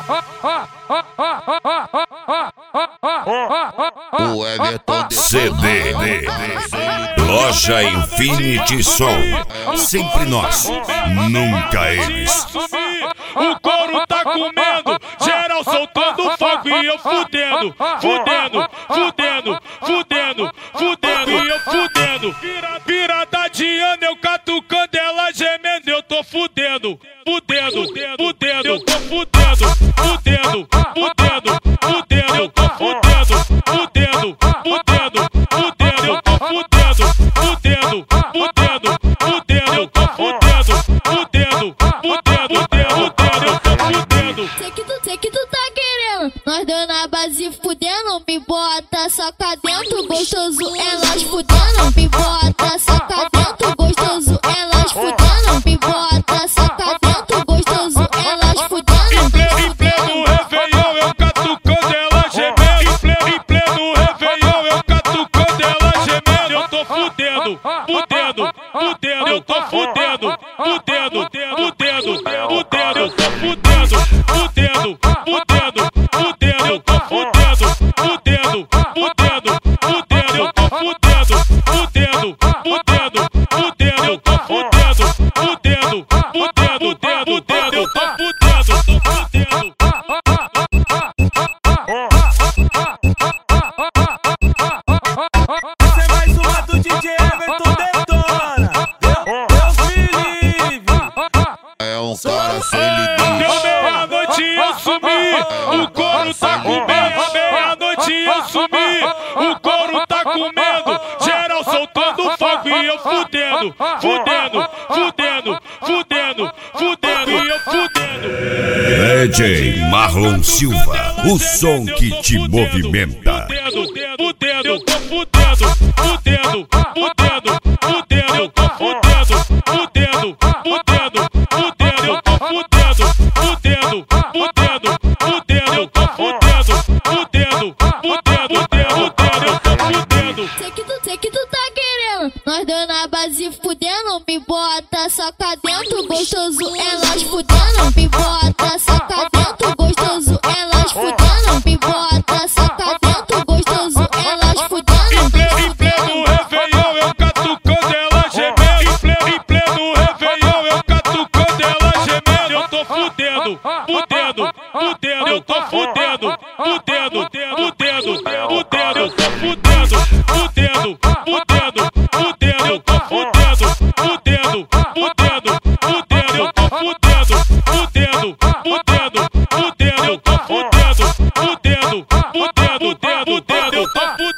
O Everton CD Loja Infinity Som. Sempre nós, nunca eles. O couro tá comendo, geral soltando fogo e eu fudendo, fudendo, fudendo, fudendo, fudendo e eu fudendo. Virada de ano eu catucando, ela gemendo, eu tô fudendo, fudendo, fudendo, eu tô fudendo, fudendo, fudendo, fudendo, eu tô fudendo, fudendo, fudendo, fudendo, eu tô fudendo, fudendo, fudendo, fudendo, eu tô fudendo, fudendo, fudendo, fudendo, eu tô fudendo. Sei que tu tá querendo, nós deu na base fudendo, me bota soca dentro, gostoso é nós fudendo, me bota soca dentro, gostoso é nós fudendo, me bota soca dentro, gostoso é nós fudendo. Em pleno Réveillon eu catucando ela gemendo, em pleno Réveillon eu catucando ela gemendo, eu tô fudendo, fudendo, fudendo, eu tô fudendo, fudendo, fudendo, fudendo, eu tô fudendo, fudendo, fudendo, fudendo, eu tô fudendo, fudendo, fudendo, fudendo, eu tô fudendo, fudendo, fudendo, fudendo, eu tô fudendo, fudendo, fudendo, fudendo, eu tô fudendo, Essa é mais uma do DJ Everton Detona. Deus me livre. é um cara sem lidar. deu meia-noite eu sumi, o couro tá comendo, meia-noite eu sumi, o couro tá comendo, geral soltando fogo e eu fudendo, fudendo, fudendo, fudendo, fudendo e eu fudendo. DJ Marlon Silva, o som que te movimenta. Fudendo, eu tô fudendo, fudendo, fudendo, fudendo, eu tô fudendo, fudendo, fudendo, fudendo, eu tô fudendo, fudendo, fudendo, fudendo, eu tô fudendo, fudendo, fudendo, fudendo, eu tô fudendo. Sei que tu tá querendo, nós deu na base fudendo, me bota soca dentro, gostoso é nós fudendo, me bota soca dentro, gostoso é nós fudendo, me bota soca dentro, gostoso é nós fudendo. Em pleno Réveillon eu catucando ela gemendo, em pleno Réveillon eu catucando ela gemendo, eu tô fudendo, fudendo, fudendo, eu tô fudendo, fudendo, fudendo, fudendo, eu tô fudendo, fudendo, fudendo, fudendo, eu tô fudendo, fudendo, fudendo, fudendo, eu tô fudendo, fudendo, fudendo, fudendo, eu tô fudendo, fudendo, fudendo, fudendo, eu tô fudendo.